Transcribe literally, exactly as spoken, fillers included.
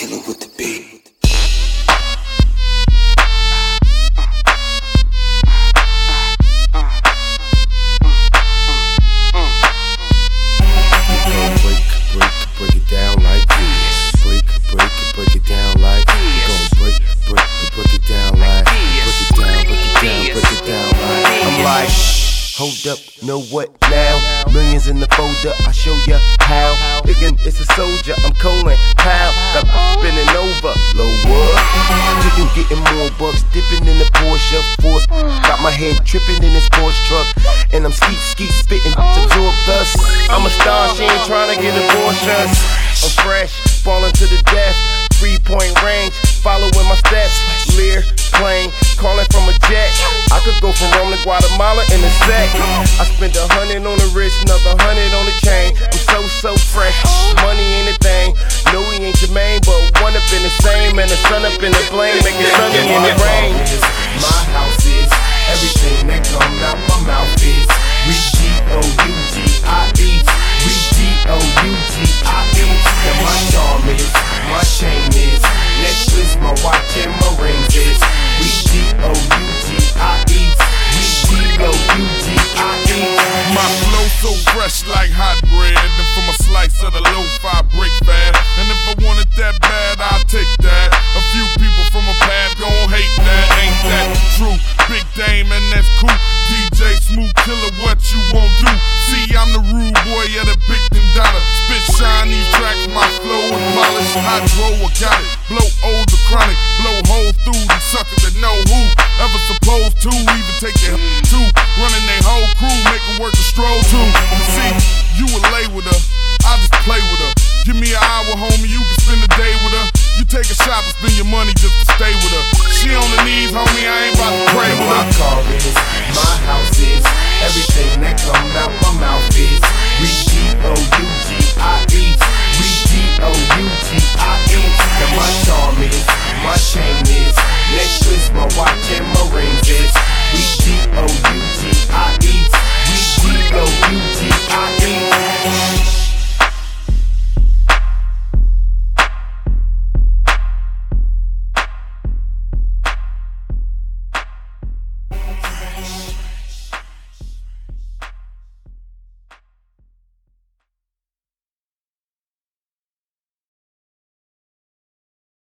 killer with the beat. Hold up, know what now? Millions in the folder, I show ya how. Thinking it's a soldier, I'm calling pow. Got spinning over, lower. Chicken getting more bucks, dipping in the Porsche Force. Got my head tripping in this Porsche truck, and I'm skeet skeet spitting to absorb dust. I'm a star, she ain't trying to get abortions. I'm fresh, falling to the death. Three point range, following my steps. Lear, plane, calling from a jet. I could go from Rome to Guatemala in a sec. I spent a hundred on the wrist, another hundred on the chain. I'm so, so fresh, money ain't a thing. No, he ain't Jermaine, but one up in the same. And the sun up in the flame, make it sunny in the rain. My house is everything that comes out my mouth is. We G O U G I E. We G O U G I E. And my charm is, my chain is, necklace, my watch and my rings is. We G O U G I E. We G O U G I E. My flow so fresh like hot bread, and from a slice of the lo-fi break fast. And if I want it that bad, I'll take that. A few people from a past gon' hate that, ain't that true? Big Dame and that's cool. D J Smooth Killer, what you won't do? See, I'm the rude boy of the big Dada. Spit shine these tracks, my flow is polished. Hydro, I got it. Blow old the chronic, blow holes through these suckers that know who ever supposed to even take their to running their whole crew, making work a stroll to. See, you would lay with her, I just play with her. Give me an hour, homie, you can spend a day with her. You take a shop and spend your money just to stay with her. She on the knees, homie, I ain't about to pray with her. My car is, my house is, everything that comes out my mouth